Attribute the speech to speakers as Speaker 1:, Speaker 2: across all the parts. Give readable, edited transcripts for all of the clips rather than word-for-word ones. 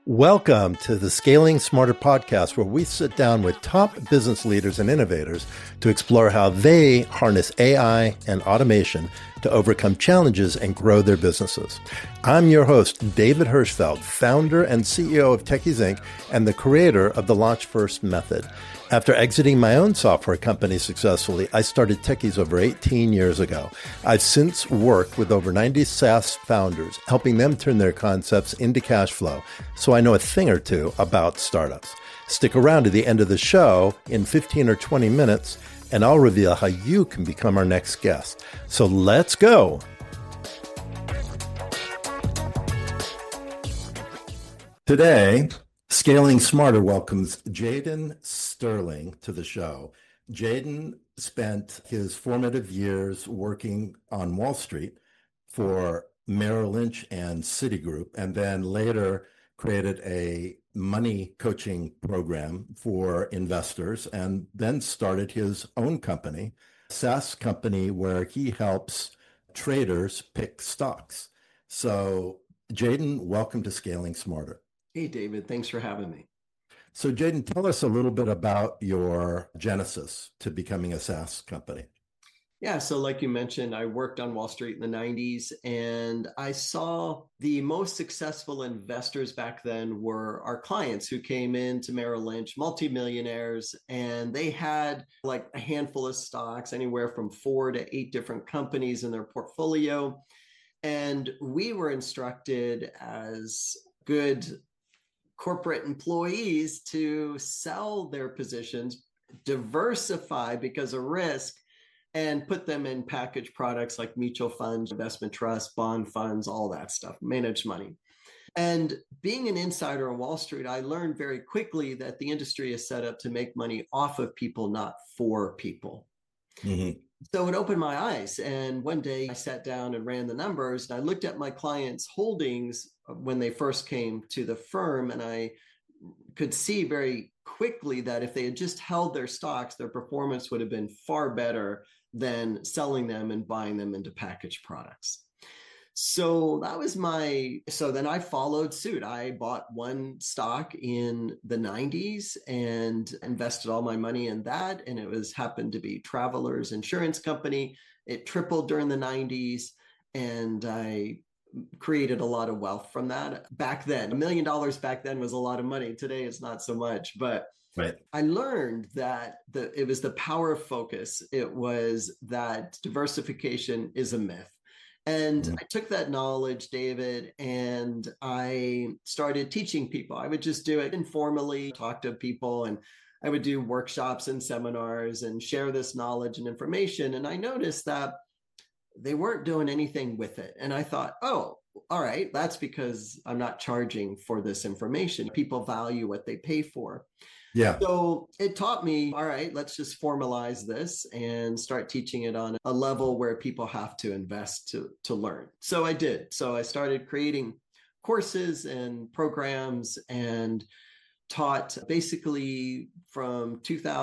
Speaker 1: Welcome to the Scaling Smarter podcast, where we sit down with top business leaders and innovators to explore how they harness AI and automation to overcome challenges and grow their businesses. I'm your host, David Hirschfeld, founder and CEO of Techies Inc. and the creator of the Launch First method. After exiting my own software company successfully, I started Techies over 18 years ago. I've since worked with over 90 SaaS founders, helping them turn their concepts into cash flow, so I know a thing or two about startups. Stick around to the end of the show in 15 or 20 minutes, and I'll reveal how you can become our next guest. So let's go. Today, Scaling Smarter welcomes Jayden Sterling to the show. Jayden spent his formative years working on Wall Street for Merrill Lynch and Citigroup, and then later created a money coaching program for investors, and then started his own company, a SaaS company, where he helps traders pick stocks. So, Jayden, welcome to Scaling Smarter.
Speaker 2: Hey, David, thanks for having me.
Speaker 1: So, Jayden, tell us a little bit about your genesis to becoming a SaaS company.
Speaker 2: Yeah, so like you mentioned, I worked on Wall Street in the 90s, and I saw the most successful investors back then were our clients who came into Merrill Lynch, multimillionaires, and they had like a handful of stocks, anywhere from 4 to 8 different companies in their portfolio. And we were instructed as good corporate employees to sell their positions, diversify because of risk, and put them in packaged products like mutual funds, investment trusts, bond funds, all that stuff, managed money. And being an insider on Wall Street, I learned very quickly that the industry is set up to make money off of people, not for people. Mm-hmm. So it opened my eyes. And one day I sat down and ran the numbers, and I looked at my clients' holdings when they first came to the firm, and I could see very quickly that if they had just held their stocks, their performance would have been far better than selling them and buying them into packaged products. So then I followed suit. I bought one stock in the 90s and invested all my money in that. And it happened to be Travelers Insurance Company. It tripled during the 90s. And I created a lot of wealth from that. Back then, $1 million back then was a lot of money. Today, it's not so much, but right. I learned that it was the power of focus. It was that diversification is a myth. And I took that knowledge, David, and I started teaching people. I would just do it informally, talk to people, and I would do workshops and seminars and share this knowledge and information. And I noticed that they weren't doing anything with it. And I thought, oh, all right, that's because I'm not charging for this information. People value what they pay for. Yeah. So it taught me, all right, let's just formalize this and start teaching it on a level where people have to invest to learn. So I did. So I started creating courses and programs and taught basically from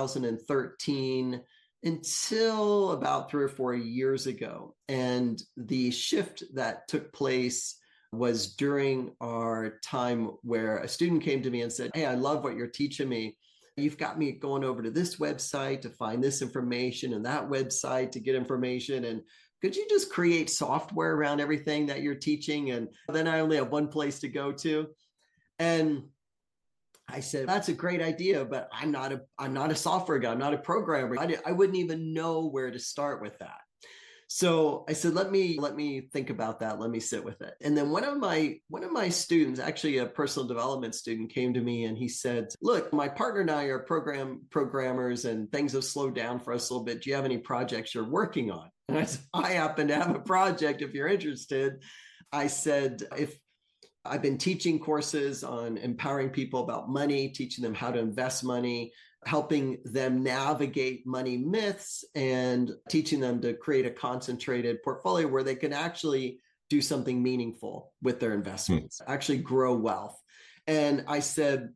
Speaker 2: 2013 until about 3 or 4 years ago. And the shift that took place was during our time where a student came to me and said, hey, I love what you're teaching me. You've got me going over to this website to find this information and that website to get information. And could you just create software around everything that you're teaching? And then I only have one place to go to. And I said, that's a great idea, but I'm not a software guy. I'm not a programmer. I wouldn't even know where to start with that. So I said, let me think about that. Let me sit with it. And then one of my students, actually a personal development student, came to me and he said, look, my partner and I are programmers and things have slowed down for us a little bit. Do you have any projects you're working on? And I said, I happen to have a project if you're interested. I said, if I've been teaching courses on empowering people about money, teaching them how to invest money, helping them navigate money myths, and teaching them to create a concentrated portfolio where they can actually do something meaningful with their investments, actually grow wealth. And I said,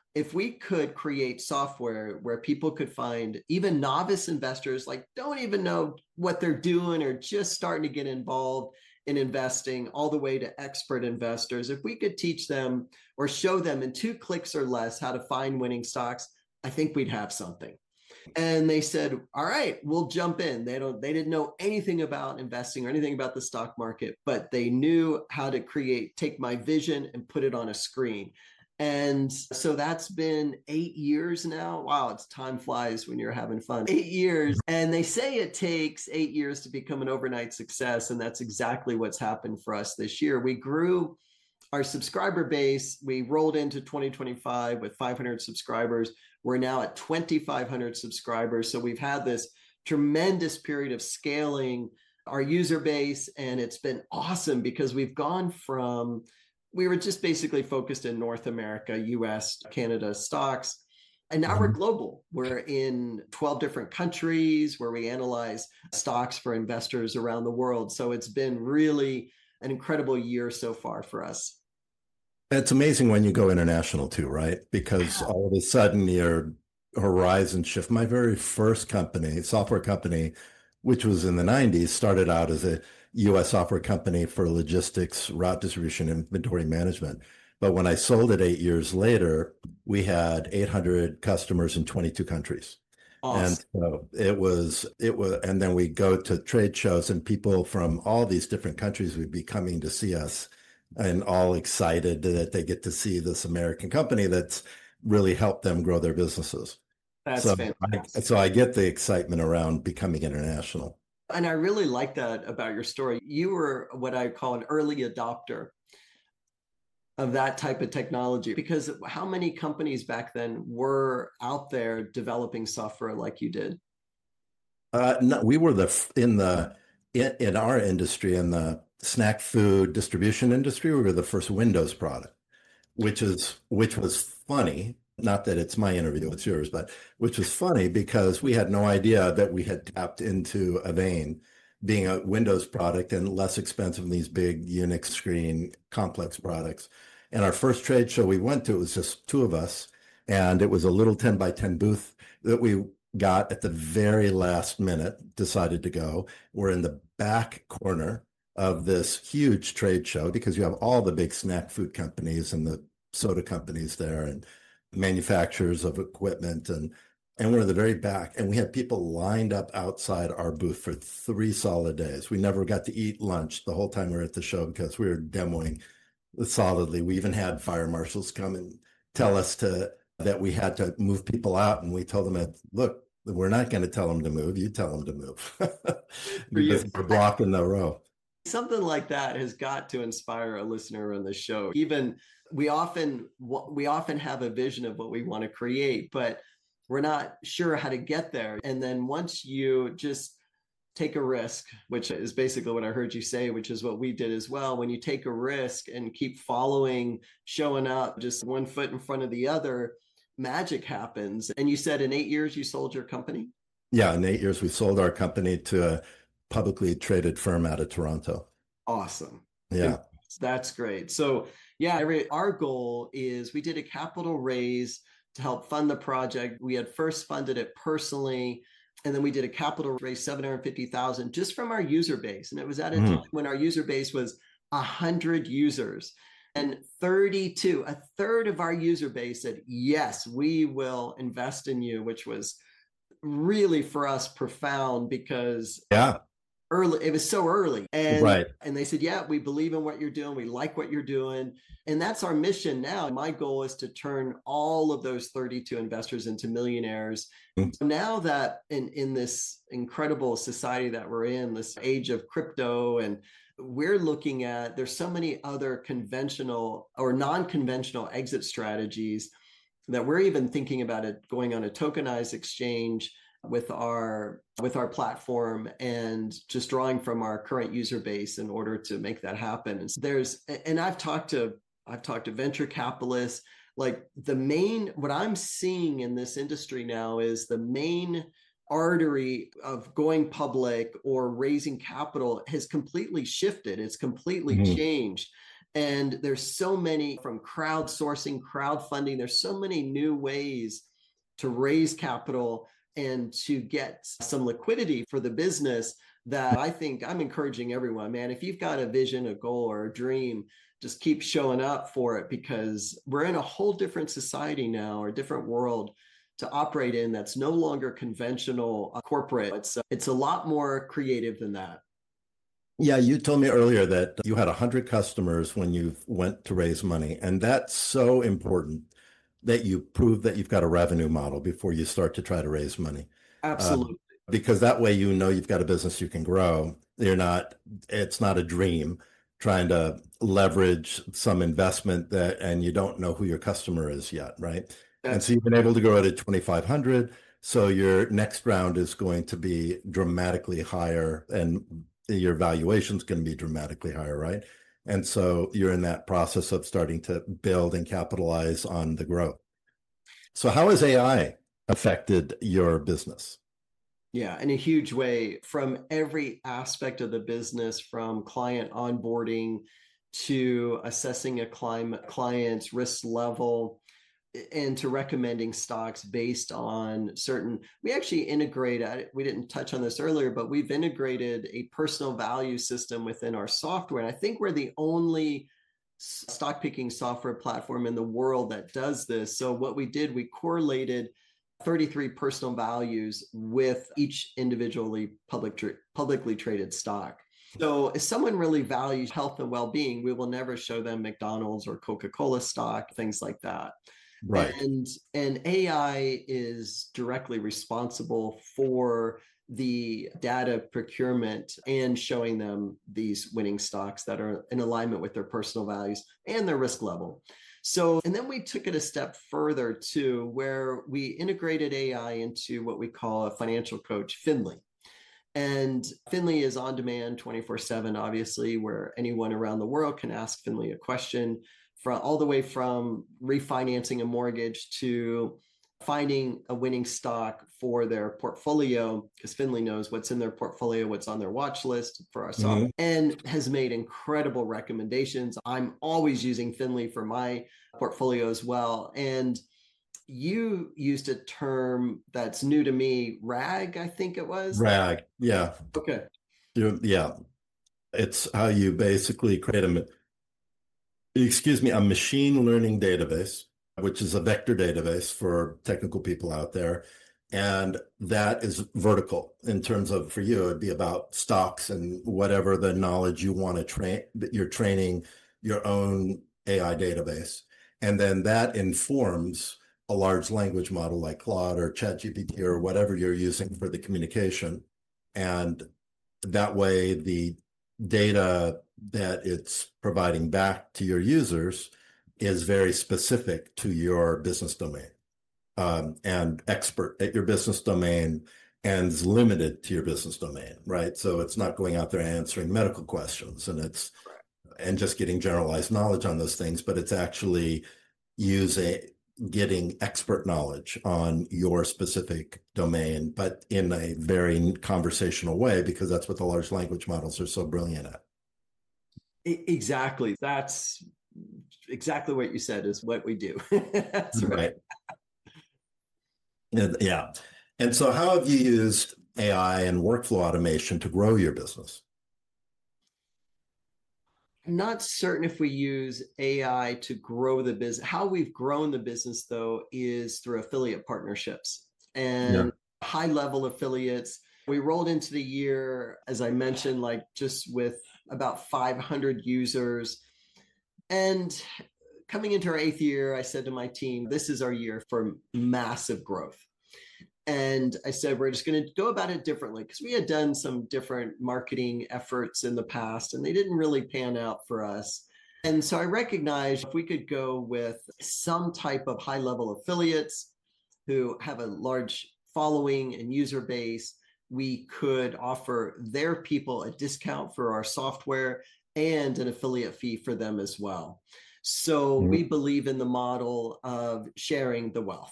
Speaker 2: if we could create software where people could find even novice investors, like don't even know what they're doing or just starting to get involved in investing, all the way to expert investors, if we could teach them or show them in 2 clicks or less how to find winning stocks, I think we'd have something. And they said, all right, we'll jump in. They didn't know anything about investing or anything about the stock market, but they knew how to take my vision and put it on a screen. And so that's been 8 years now. Wow, time flies when you're having fun. 8 years. And they say it takes 8 years to become an overnight success. And that's exactly what's happened for us this year. We grew our subscriber base. We rolled into 2025 with 500 subscribers. We're now at 2,500 subscribers. So we've had this tremendous period of scaling our user base. And it's been awesome because we've gone from, we were just basically focused in North America, US, Canada stocks. And now we're global. We're in 12 different countries where we analyze stocks for investors around the world. So it's been really an incredible year so far for us.
Speaker 1: It's amazing when you go international too, right? Because all of a sudden your horizon shift. My very first company, software company, which was in the 90s, started out as a US software company for logistics, route distribution, inventory management. But when I sold it 8 years later, we had 800 customers in 22 countries. Awesome. And so it was, and then we go to trade shows and people from all these different countries would be coming to see us and all excited that they get to see this American company that's really helped them grow their businesses.
Speaker 2: That's fantastic.
Speaker 1: So I get the excitement around becoming international.
Speaker 2: And I really like that about your story. You were what I call an early adopter of that type of technology, because how many companies back then were out there developing software like you did?
Speaker 1: No, we were in our industry, in the snack food distribution industry, we were the first Windows product, which was funny. Not that it's my interview, it's yours, but which was funny because we had no idea that we had tapped into a vein, being a Windows product and less expensive than these big Unix screen complex products. And our first trade show we went to, it was just two of us, and it was a little 10 by 10 booth that we got at the very last minute, decided to go. We're in the back corner of this huge trade show because you have all the big snack food companies and the soda companies there and manufacturers of equipment, and we're in the very back, and we had people lined up outside our booth for 3 solid days. We never got to eat lunch the whole time we were at the show because we were demoing solidly. We even had fire marshals come and tell us that we had to move people out, and we told them, look, we're not going to tell them to move, you tell them to move. Because we're blocking the row.
Speaker 2: Something like that has got to inspire a listener on the show. Even we often have a vision of what we want to create, but we're not sure how to get there. And then once you just take a risk, which is basically what I heard you say, which is what we did as well. When you take a risk and keep following, showing up, just one foot in front of the other, magic happens. And you said in 8 years, you sold your company?
Speaker 1: Yeah, in 8 years, we sold our company to a publicly traded firm out of Toronto.
Speaker 2: Awesome.
Speaker 1: Yeah.
Speaker 2: That's great. So yeah, our goal is we did a capital raise to help fund the project. We had first funded it personally, and then we did a capital raise, $750,000 just from our user base. And it was at a time when our user base was 100 users. And 32, a third of our user base said, yes, we will invest in you, which was really for us profound because early, it was so early. And they said, yeah, we believe in what you're doing. We like what you're doing. And that's our mission now. My goal is to turn all of those 32 investors into millionaires. So now that in this incredible society that we're in, this age of crypto, and we're looking at, there's so many other conventional or non-conventional exit strategies that we're even thinking about it going on a tokenized exchange with our platform and just drawing from our current user base in order to make that happen. And I've talked to venture capitalists. Like what I'm seeing in this industry now is the main artery of going public or raising capital has completely shifted. It's completely changed. And there's so many, from crowdsourcing, crowdfunding, there's so many new ways to raise capital and to get some liquidity for the business that I think I'm encouraging everyone, man, if you've got a vision, a goal, or a dream, just keep showing up for it, because we're in a whole different society now, or a different world to operate in that's no longer conventional corporate. It's a lot more creative than that.
Speaker 1: Yeah, you told me earlier that you had 100 customers when you went to raise money, and that's so important that you prove that you've got a revenue model before you start to try to raise money.
Speaker 2: Absolutely.
Speaker 1: Because that way you know you've got a business you can grow. It's not a dream trying to leverage some investment and you don't know who your customer is yet, right? And so you've been able to grow it at 2,500. So your next round is going to be dramatically higher and your valuation's going to be dramatically higher, right? And so you're in that process of starting to build and capitalize on the growth. So how has AI affected your business?
Speaker 2: Yeah, in a huge way, from every aspect of the business, from client onboarding to assessing a client's risk level, and to recommending stocks based on certain. We actually integrate, we didn't touch on this earlier, but we've integrated a personal value system within our software. And I think we're the only stock picking software platform in the world that does this. So what we did, we correlated 33 personal values with each individually publicly traded stock. So if someone really values health and well-being, we will never show them McDonald's or Coca-Cola stock, things like that.
Speaker 1: Right.
Speaker 2: And AI is directly responsible for the data procurement and showing them these winning stocks that are in alignment with their personal values and their risk level. So, and then we took it a step further too, where we integrated AI into what we call a financial coach, Finley. And Finley is on demand 24/7, obviously, where anyone around the world can ask Finley a question, from all the way from refinancing a mortgage to finding a winning stock for their portfolio, because Finley knows what's in their portfolio, what's on their watch list for our software, and has made incredible recommendations. I'm always using Finley for my portfolio as well. And you used a term that's new to me, RAG, I think it was.
Speaker 1: RAG, yeah.
Speaker 2: Okay.
Speaker 1: Yeah. It's how you basically create a machine learning database, which is a vector database for technical people out there. And that is vertical in terms of, for you, it'd be about stocks and whatever the knowledge you want to train, that you're training your own AI database. And then that informs a large language model like Claude or ChatGPT or whatever you're using for the communication. And that way the data that it's providing back to your users is very specific to your business domain, and expert at your business domain, and is limited to your business domain, right? So it's not going out there answering medical questions and just getting generalized knowledge on those things, but it's actually getting expert knowledge on your specific domain, but in a very conversational way, because that's what the large language models are so brilliant at.
Speaker 2: Exactly. That's exactly what you said is what we do. That's right.
Speaker 1: Yeah. And so how have you used AI and workflow automation to grow your business?
Speaker 2: I'm not certain if we use AI to grow the business. How we've grown the business, though, is through affiliate partnerships and high level affiliates. We rolled into the year, as I mentioned, like just with about 500 users. And coming into our 8th year, I said to my team, this is our year for massive growth. And I said, we're just going to go about it differently, because we had done some different marketing efforts in the past and they didn't really pan out for us. And so I recognized if we could go with some type of high level affiliates who have a large following and user base, we could offer their people a discount for our software and an affiliate fee for them as well. So we believe in the model of sharing the wealth.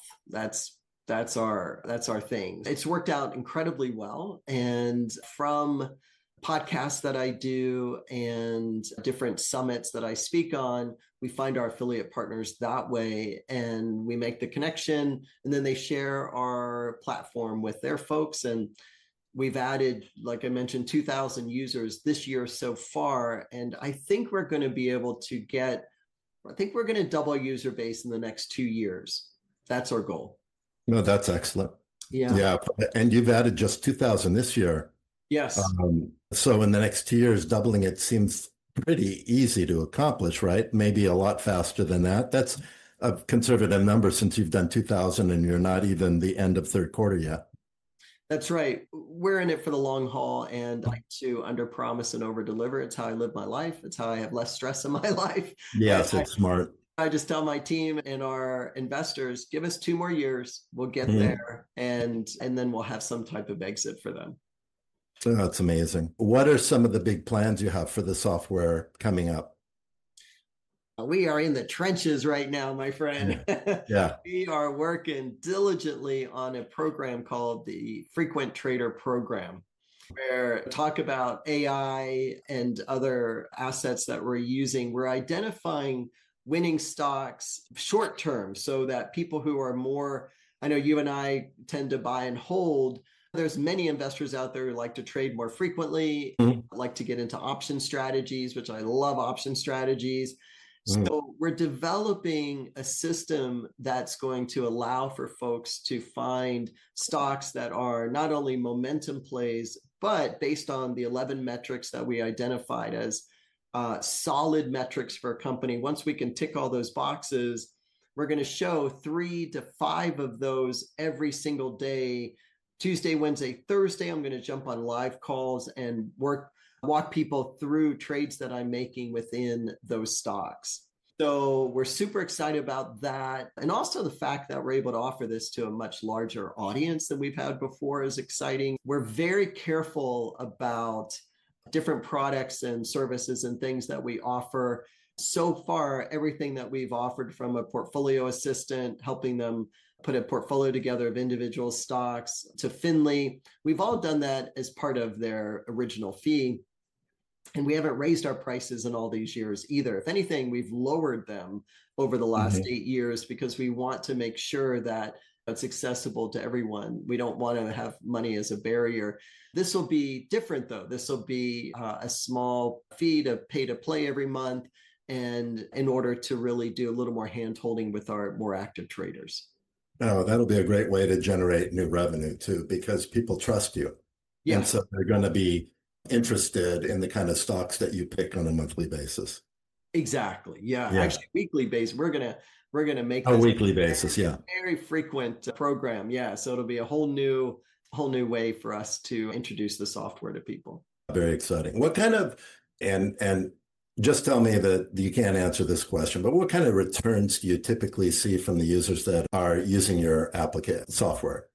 Speaker 2: That's our thing. It's worked out incredibly well. And from podcasts that I do and different summits that I speak on, we find our affiliate partners that way and we make the connection, and then they share our platform with their folks. And we've added, like I mentioned, 2,000 users this year so far. And I think we're going to be able to we're going to double user base in the next 2 years. That's our goal.
Speaker 1: No, that's excellent.
Speaker 2: Yeah.
Speaker 1: Yeah. And you've added just 2,000 this year.
Speaker 2: Yes.
Speaker 1: So in the next 2 years, doubling it seems pretty easy to accomplish, right? Maybe a lot faster than that. That's a conservative number since you've done 2,000 and you're not even the end of third quarter yet.
Speaker 2: That's right. We're in it for the long haul, and I like to under promise and over deliver. It's how I live my life. It's how I have less stress in my life.
Speaker 1: Yes, it's smart.
Speaker 2: I just tell my team and our investors, give us 2 more years. We'll get there, and then we'll have some type of exit for them.
Speaker 1: So that's amazing. What are some of the big plans you have for the software coming up?
Speaker 2: We are in the trenches right now, my friend.
Speaker 1: Yeah.
Speaker 2: We are working diligently on a program called the Frequent Trader Program, where talk about AI and other assets that we're using. We're identifying winning stocks short term so that people who are more, I know you and I tend to buy and hold. There's many investors out there who like to trade more frequently, like to get into option strategies, which I love option strategies. So we're developing a system that's going to allow for folks to find stocks that are not only momentum plays, but based on the 11 metrics that we identified as solid metrics for a company. Once we can tick all those boxes, we're going to show 3 to 5 of those every single day. Tuesday, Wednesday, Thursday, I'm going to jump on live calls and walk people through trades that I'm making within those stocks. So we're super excited about that. And also the fact that we're able to offer this to a much larger audience than we've had before is exciting. We're very careful about different products and services and things that we offer. So far, everything that we've offered, from a portfolio assistant, helping them put a portfolio together of individual stocks, to Finley, we've all done that as part of their original fee. And we haven't raised our prices in all these years either. If anything, we've lowered them over the last 8 years because we want to make sure that it's accessible to everyone. We don't want to have money as a barrier. This will be different, though. This will be a small fee to pay to play every month, and in order to really do a little more hand-holding with our more active traders.
Speaker 1: Oh, that'll be a great way to generate new revenue too, because people trust you. Yeah. And so they're going to be interested in the kind of stocks that you pick on a monthly basis.
Speaker 2: Exactly. Yeah. Actually, weekly basis. We're gonna make
Speaker 1: a weekly basis. Yeah.
Speaker 2: Very frequent program. Yeah. So it'll be a whole new way for us to introduce the software to people. Very
Speaker 1: exciting. What kind of and just tell me that you can't answer this question, but what kind of returns do you typically see from the users that are using your application software?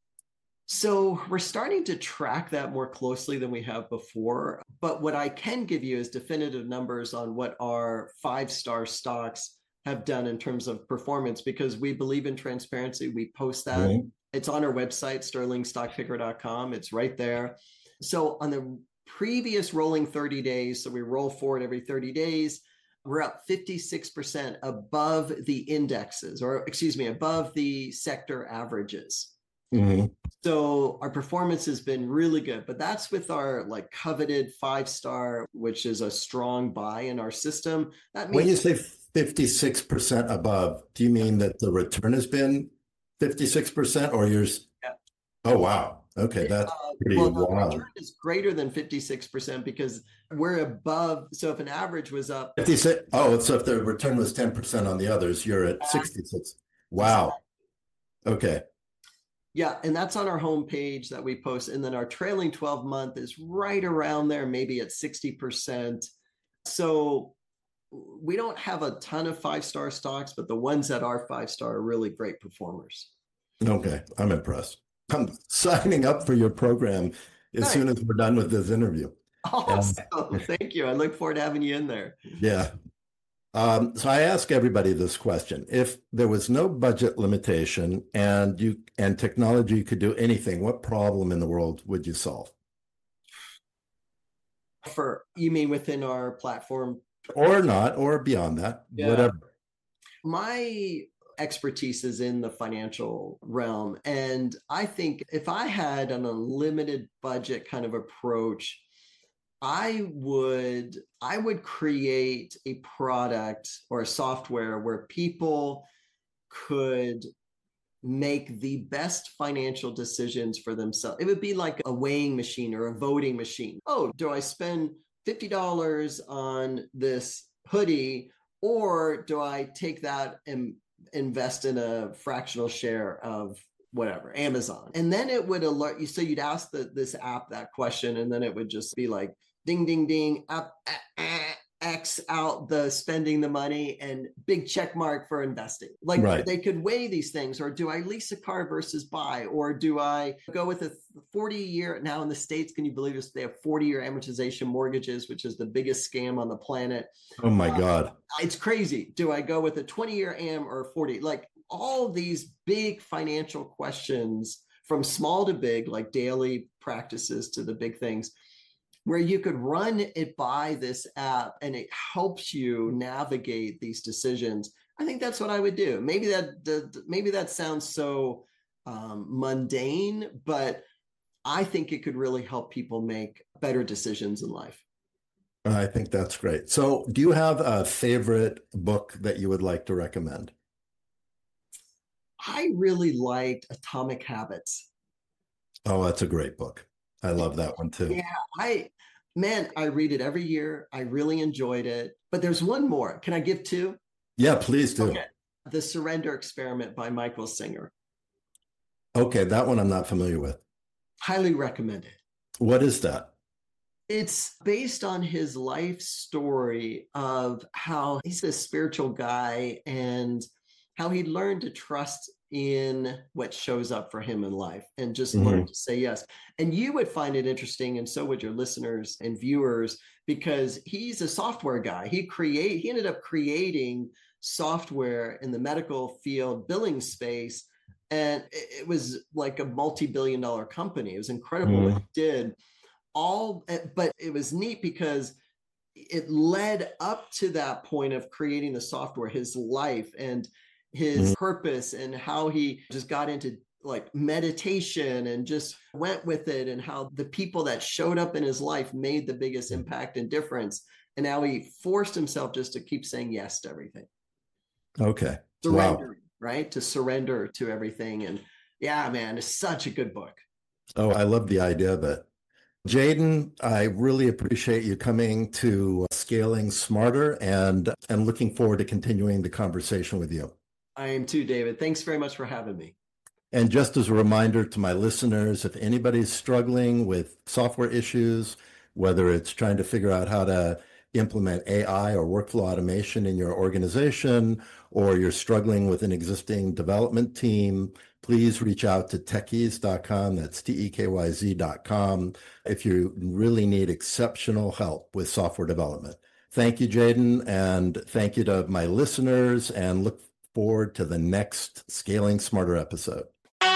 Speaker 2: So we're starting to track that more closely than we have before. But what I can give you is definitive numbers on what our 5-star stocks have done in terms of performance, because we believe in transparency. We post that. It's on our website, sterlingstockpicker.com. It's right there. So on the previous rolling 30 days, so we roll forward every 30 days, we're up 56% above the indexes, above the sector averages. So our performance has been really good, but that's with our coveted 5-star, which is a strong buy in our system. That means when
Speaker 1: you say 56% above, do you mean that the return has been 56% or yours? Yeah. Oh, wow. Okay. That's pretty wild. The return
Speaker 2: is greater than 56% because we're above. So if an average was up
Speaker 1: 56, so if the return was 10% on the others, you're at 66. Wow. Okay.
Speaker 2: Yeah, and that's on our homepage that we post. And then our trailing 12-month is right around there, maybe at 60%. So we don't have a ton of 5-star stocks, but the ones that are 5-star are really great performers.
Speaker 1: Okay, I'm impressed. I'm signing up for your program as soon as we're done with this interview.
Speaker 2: Awesome. Thank you. I look forward to having you in there.
Speaker 1: Yeah. So I ask everybody this question: if there was no budget limitation and technology could do anything, what problem in the world would you solve?
Speaker 2: You mean within our platform?
Speaker 1: Or not, or beyond that, whatever.
Speaker 2: My expertise is in the financial realm. And I think if I had an unlimited budget kind of approach, I would create a product or a software where people could make the best financial decisions for themselves. It would be like a weighing machine or a voting machine. Oh, do I spend $50 on this hoodie, or do I take that and invest in a fractional share of whatever, Amazon? And then it would alert you. So you'd ask this app that question, and then it would just be like, ding, ding, ding, up, X out the spending the money and big check mark for investing. Like They could weigh these things. Or do I lease a car versus buy? Or do I go with a 40-year, now in the States, can you believe this? They have 40-year amortization mortgages, which is the biggest scam on the planet.
Speaker 1: Oh my God.
Speaker 2: It's crazy. Do I go with a 20-year am or 40? Like all these big financial questions from small to big, like daily practices to the big things, where you could run it by this app and it helps you navigate these decisions. I think that's what I would do. Maybe that sounds so mundane, but I think it could really help people make better decisions in life.
Speaker 1: I think that's great. So do you have a favorite book that you would like to recommend?
Speaker 2: I really liked Atomic Habits.
Speaker 1: Oh, that's a great book. I love that one too.
Speaker 2: Yeah, I read it every year. I really enjoyed it. But there's one more. Can I give two?
Speaker 1: Yeah, please do.
Speaker 2: Okay. The Surrender Experiment by Michael Singer.
Speaker 1: Okay, that one I'm not familiar with.
Speaker 2: Highly recommend it.
Speaker 1: What is that?
Speaker 2: It's based on his life story of how he's a spiritual guy and how he learned to trust in what shows up for him in life and just learn to say yes. And you would find it interesting, and so would your listeners and viewers, because he's a software guy. He ended up creating software in the medical field billing space, and it was like a multi-billion-dollar company. It was incredible what he did. But it was neat because it led up to that point of creating the software, his life and his purpose, and how he just got into like meditation and just went with it, and how the people that showed up in his life made the biggest impact and difference. And now he forced himself just to keep saying yes to everything.
Speaker 1: Okay.
Speaker 2: Surrendering, right? To surrender to everything. And yeah, man, it's such a good book.
Speaker 1: Oh, I love the idea of it. Jayden, I really appreciate you coming to Scaling Smarter, and looking forward to continuing the conversation with you.
Speaker 2: I am too, David. Thanks very much for having me.
Speaker 1: And just as a reminder to my listeners, if anybody's struggling with software issues, whether it's trying to figure out how to implement AI or workflow automation in your organization, or you're struggling with an existing development team, please reach out to techies.com. That's TEKYZ.com if you really need exceptional help with software development. Thank you, Jayden, and thank you to my listeners, and look forward to the next Scaling Smarter episode.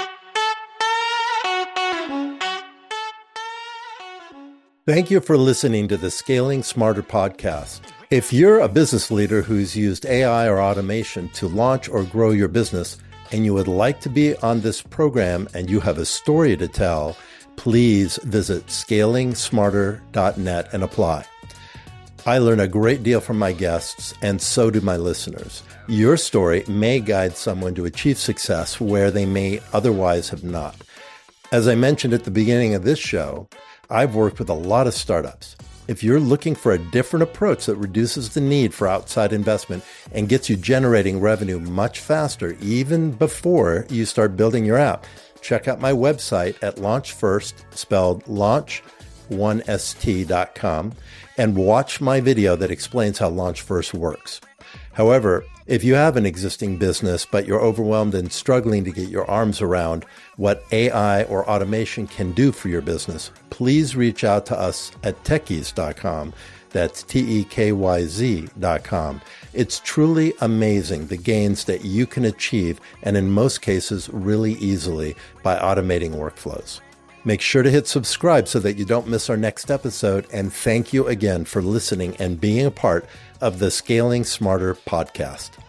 Speaker 1: Thank you for listening to the Scaling Smarter podcast. If you're a business leader who's used AI or automation to launch or grow your business, and you would like to be on this program and you have a story to tell, please visit scalingsmarter.net and apply. I learn a great deal from my guests, and so do my listeners. Your story may guide someone to achieve success where they may otherwise have not. As I mentioned at the beginning of this show, I've worked with a lot of startups. If you're looking for a different approach that reduces the need for outside investment and gets you generating revenue much faster, even before you start building your app, check out my website at LaunchFirst, spelled launch1st.com, and watch my video that explains how LaunchFirst works. However, if you have an existing business, but you're overwhelmed and struggling to get your arms around what AI or automation can do for your business, please reach out to us at techies.com. That's TEKYZ.com. It's truly amazing the gains that you can achieve, and in most cases, really easily, by automating workflows. Make sure to hit subscribe so that you don't miss our next episode. And thank you again for listening and being a part of the Scaling Smarter podcast.